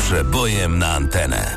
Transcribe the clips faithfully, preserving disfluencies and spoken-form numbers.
Przebojem na antenę.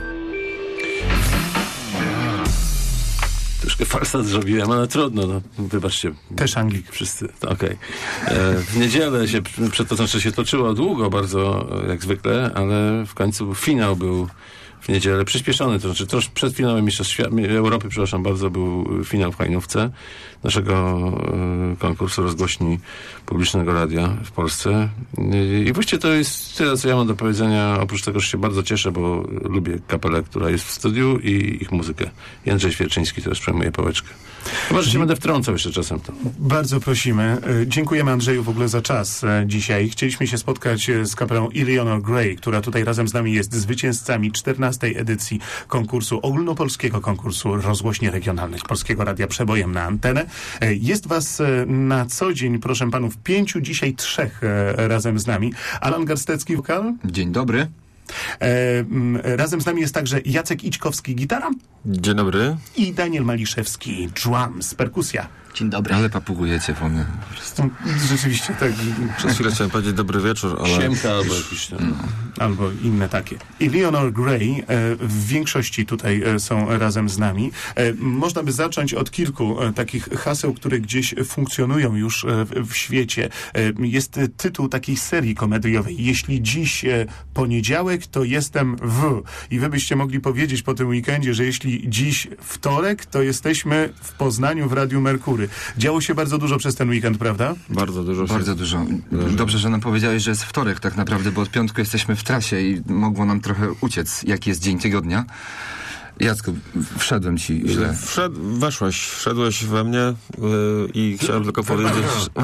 Troszkę falsat zrobiłem, ale trudno, no, wybaczcie. Też Anglik. Wszyscy, okej. Okay. W niedzielę się, przed to znaczy się toczyło długo, bardzo jak zwykle, ale w końcu finał był w niedzielę przyspieszony, to znaczy trosz, przed finałem Mistrzostw Europy, przepraszam bardzo, był finał w Hajnówce naszego y, konkursu rozgłośni publicznego radia w Polsce. I, I właściwie to jest tyle, co ja mam do powiedzenia, oprócz tego, że się bardzo cieszę, bo lubię kapelę, która jest w studiu i ich muzykę. Jędrzej Świerczyński też przejmuje pałeczkę. Chyba, że się będę wtrącał jeszcze czasem to. Bardzo prosimy. Dziękujemy Andrzeju w ogóle za czas dzisiaj. Chcieliśmy się spotkać z kapelą Eleanor Gray, która tutaj razem z nami jest zwycięzcami czternastej edycji konkursu, ogólnopolskiego konkursu rozgłośni regionalnych Polskiego Radia Przebojem na antenę. Jest was na co dzień, proszę panów, pięciu, dzisiaj trzech razem z nami. Alan Garstecki, wokal. Dzień dobry. E, razem z nami jest także Jacek Ićkowski, gitara. Dzień dobry. I Daniel Maliszewski, drums, perkusja. Dzień dobry. Ale papugujecie po mnie. Rzeczywiście tak. Przez chwilę chciałem powiedzieć dobry wieczór, ale... Siemka albo jakiś tam. Albo inne takie. Eleanor Gray e, w większości tutaj e, są razem z nami. E, można by zacząć od kilku e, takich haseł, które gdzieś funkcjonują już e, w, w świecie. E, jest tytuł takiej serii komediowej. Jeśli dziś e, poniedziałek, to jestem w. I wy byście mogli powiedzieć po tym weekendzie, że jeśli dziś wtorek, to jesteśmy w Poznaniu w Radiu Merkury. Działo się bardzo dużo przez ten weekend, prawda? Bardzo dużo. Bardzo się... dużo. Dobrze, że nam powiedziałeś, że jest wtorek tak naprawdę, bo od piątku jesteśmy w trasie i mogło nam trochę uciec, jaki jest dzień tygodnia. Jacku, wszedłem ci źle. Wszed... Weszłeś, wszedłeś we mnie yy, i chciałem tylko powiedzieć,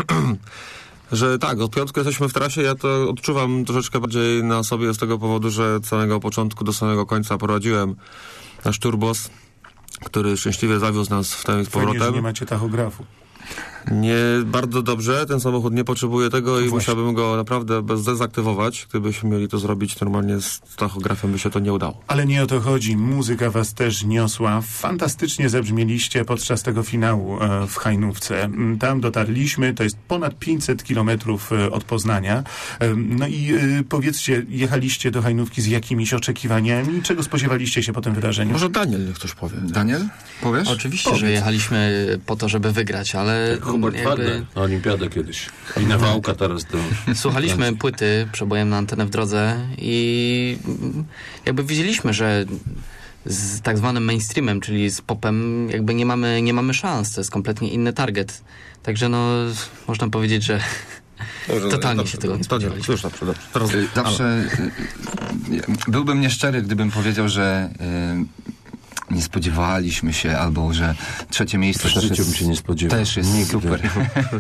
że tak, od piątku jesteśmy w trasie. Ja to odczuwam troszeczkę bardziej na sobie z tego powodu, że od samego początku do samego końca prowadziłem nasz turbos, który szczęśliwie zawiózł nas w ten z powrotem. Fajnie, że nie macie tachografu. Nie, bardzo dobrze. Ten samochód nie potrzebuje tego i Właśnie. musiałbym go naprawdę bez zdezaktywować. Gdybyśmy mieli to zrobić normalnie z tachografem, by się to nie udało. Ale nie o to chodzi. Muzyka was też niosła. Fantastycznie zabrzmieliście podczas tego finału e, w Hajnówce. Tam dotarliśmy. To jest ponad pięćset kilometrów e, od Poznania. E, no i e, powiedzcie, jechaliście do Hajnówki z jakimiś oczekiwaniami? Czego spodziewaliście się po tym wydarzeniu? Może Daniel niech ktoś powie. Daniel, powiesz? Oczywiście, Powiedz. że jechaliśmy po to, żeby wygrać, ale Hubert jakby... Wagner na olimpiadę kiedyś. I Nawałka teraz to... Słuchaliśmy płyty Przebojem na antenę w drodze i jakby widzieliśmy, że z tak zwanym mainstreamem, czyli z popem, jakby nie mamy, nie mamy szans. To jest kompletnie inny target. Także no, można powiedzieć, że Dobrze, totalnie dobrze, się tego nie dobrze, spodziewaliśmy. Już dobrze, dobrze. Teraz... Y, Zawsze y, byłbym nieszczery, gdybym powiedział, że y, nie spodziewaliśmy się, albo że trzecie miejsce W też życiu jest, bym się nie spodziewał. też jest Nigdy. super.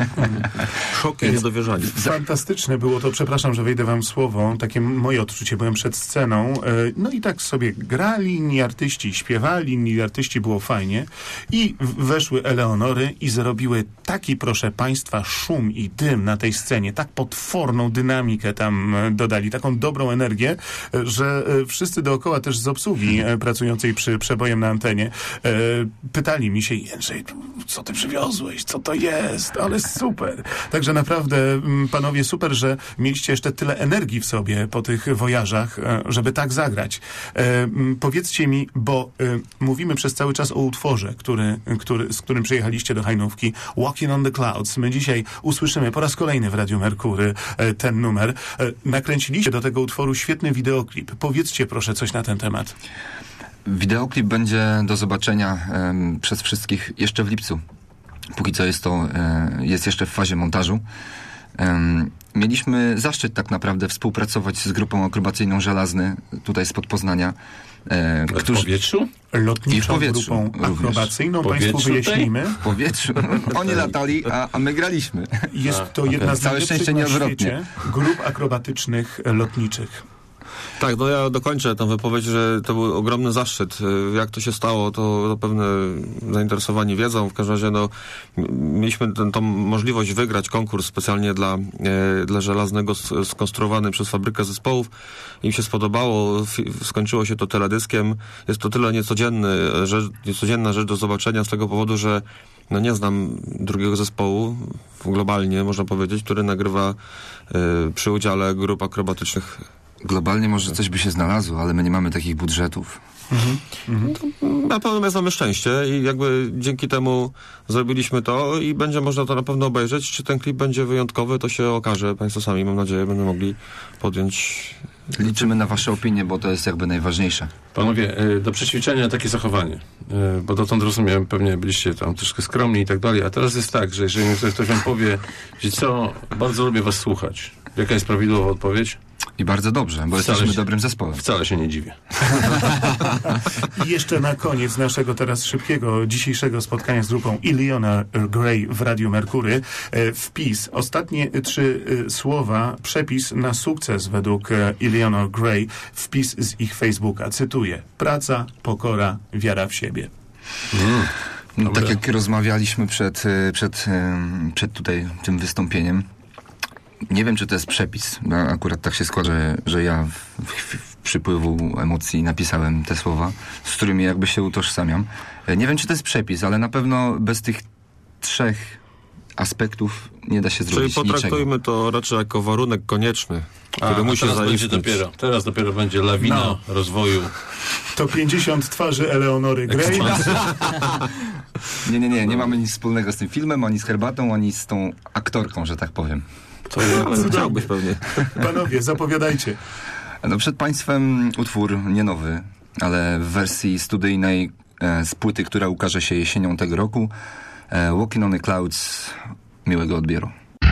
Szok i niedowierzanie. Fantastyczne było to, przepraszam, że wejdę wam w słowo, takie moje odczucie, byłem przed sceną, e, no i tak sobie grali, inni artyści śpiewali, inni artyści, było fajnie i w- weszły Eleonory i zrobiły taki, proszę państwa, szum i dym na tej scenie, tak potworną dynamikę tam e, dodali, taką dobrą energię, e, że e, wszyscy dookoła też z obsługi e, pracującej przy Przebojem na antenie e, pytali mi się: Jędrzej, co ty przywiozłeś, co to jest, ale super. Także naprawdę, m, panowie, super, że mieliście jeszcze tyle energii w sobie po tych wojażach, e, żeby tak zagrać. E, m, powiedzcie mi, bo e, mówimy przez cały czas o utworze, który, który, z którym przyjechaliście do Hajnówki, Walking on the Clouds. My dzisiaj usłyszymy po raz kolejny w Radiu Merkury e, ten numer. E, nakręciliście do tego utworu świetny wideoklip. Powiedzcie proszę coś na ten temat. Wideoklip będzie do zobaczenia um, przez wszystkich jeszcze w lipcu. Póki co jest to, um, jest jeszcze w fazie montażu. Um, mieliśmy zaszczyt tak naprawdę współpracować z grupą akrobacyjną Żelazny, tutaj spod Poznania. E, W którzy, powietrzu? Lotniczą I w powietrzu grupą również. akrobacyjną. W powietrzu Państwu wyjaśnimy. w powietrzu. Oni latali, a, a my graliśmy. Jest to jedna z Całe najlepszych szczęście na nieodwrotnie. świecie grup akrobatycznych e, lotniczych. Tak, no ja dokończę tę wypowiedź, że to był ogromny zaszczyt. Jak to się stało, to zapewne zainteresowani wiedzą. W każdym razie no, mieliśmy tę tą możliwość wygrać konkurs specjalnie dla, e, dla Żelaznego s- skonstruowany przez Fabrykę Zespołów. Im się spodobało, fi- skończyło się to teledyskiem. Jest to tyle niecodzienny, rzecz, niecodzienna rzecz do zobaczenia z tego powodu, że no nie znam drugiego zespołu globalnie, można powiedzieć, który nagrywa e, przy udziale grup akrobatycznych Globalnie może coś by się znalazło, ale my nie mamy takich budżetów. Na pewno my mamy szczęście i jakby dzięki temu zrobiliśmy to i będzie można to na pewno obejrzeć. Czy ten klip będzie wyjątkowy, to się okaże. Państwo sami, mam nadzieję, będą mogli podjąć... Liczymy na wasze opinie, bo to jest jakby najważniejsze. Panowie, y, do przećwiczenia takie zachowanie, y, bo dotąd rozumiem, pewnie byliście tam troszkę skromni i tak dalej, a teraz jest tak, że jeżeli ktoś wam powie, że co, bardzo lubię was słuchać, jaka jest prawidłowa odpowiedź? I bardzo dobrze, bo Wcale jesteśmy się- dobrym zespołem. Wcale się nie dziwię. I jeszcze na koniec naszego teraz szybkiego dzisiejszego spotkania z grupą Ilona Gray w Radiu Merkury e, wpis, ostatnie trzy e, słowa, przepis na sukces według e, Ilona Gray, wpis z ich Facebooka, cytuję: praca, pokora, wiara w siebie. No, Dobra. tak jak rozmawialiśmy przed, y, przed, y, przed tutaj tym wystąpieniem, nie wiem, czy to jest przepis. No, akurat tak się składa, że, że ja w, w, w przypływu emocji napisałem te słowa, z którymi jakby się utożsamiam. E, Nie wiem, czy to jest przepis, ale na pewno bez tych trzech aspektów nie da się Czyli zrobić niczego. potraktujmy to raczej jako warunek konieczny, który A, musi a teraz będzie zaistnieć. dopiero, teraz dopiero będzie lawina No. rozwoju. To pięćdziesiąt twarzy Eleonory Gray. Nie, nie, nie, nie mamy nic wspólnego z tym filmem, ani z herbatą, ani z tą aktorką, że tak powiem. To Ale chciałbyś pewnie. Panowie, zapowiadajcie. No przed państwem utwór nie nowy, ale w wersji studyjnej e, z płyty, która ukaże się jesienią tego roku. E, Walking on the Clouds. Miłego odbioru.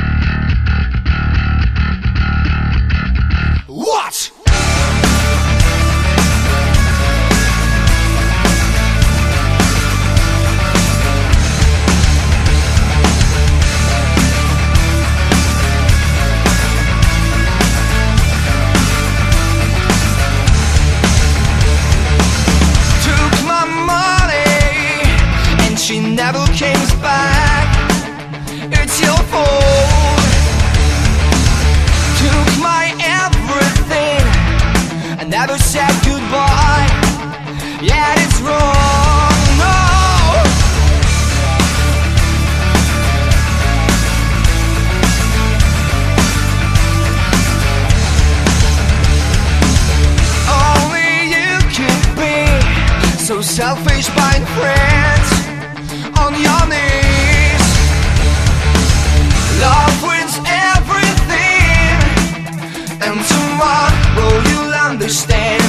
What? Took my money and she never came back. It's your fault. Took my everything and never said goodbye. Yeah, it's wrong. No. Only you could be so selfish, buying friends on your knees. Love wins everything, and tomorrow you'll understand.